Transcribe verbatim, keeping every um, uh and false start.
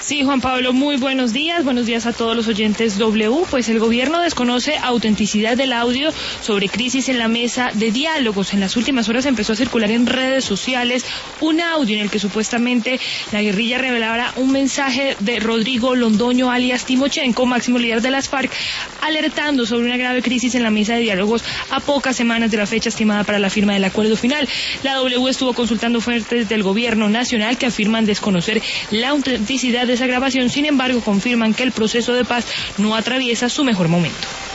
Sí, Juan Pablo, muy buenos días, buenos días a todos los oyentes W. Pues el gobierno desconoce autenticidad del audio sobre crisis en la mesa de diálogos. En las últimas horas empezó a circular en redes sociales un audio en el que supuestamente la guerrilla revelara un mensaje de Rodrigo Londoño, alias Timochenko, máximo líder de las FARC, alertando sobre una grave crisis en la mesa de diálogos a pocas semanas de la fecha estimada para la firma del acuerdo final. La W estuvo consultando fuentes del gobierno nacional que afirman desconocer la autenticidad de esa grabación, sin embargo confirman que el proceso de paz no atraviesa su mejor momento.